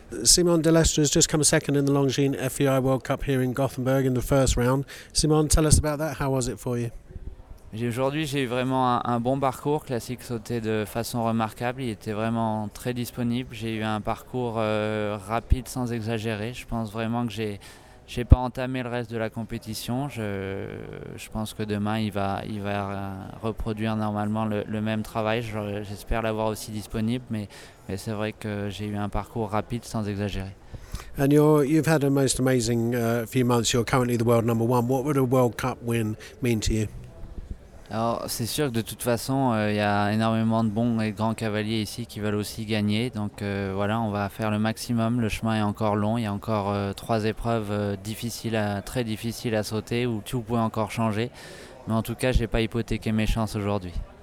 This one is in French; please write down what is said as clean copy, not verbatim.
Simon Delestre has just come second in the Longines FEI World Cup here in Gothenburg in the first round. Simon, tell us about that. How was it for you? Aujourd'hui, j'ai eu vraiment un bon parcours. Classique sauté de façon remarquable. Il était vraiment très disponible. J'ai eu un parcours rapide sans exagérer. Je pense vraiment que j'ai pas entamé le reste de la compétition. Je pense que demain, il va reproduire normalement le même travail. J'espère l'avoir aussi disponible. Mais c'est vrai que j'ai eu un parcours rapide sans exagérer. And you've had a most amazing few months. You're currently the world number one. What would a World Cup win mean to you? Alors c'est sûr que de toute façon il y a énormément de bons et grands cavaliers ici qui veulent aussi gagner, donc voilà, on va faire le maximum. Le chemin est encore long, il y a encore 3 épreuves très difficiles à sauter où tout peut encore changer, mais en tout cas j'ai pas hypothéqué mes chances aujourd'hui.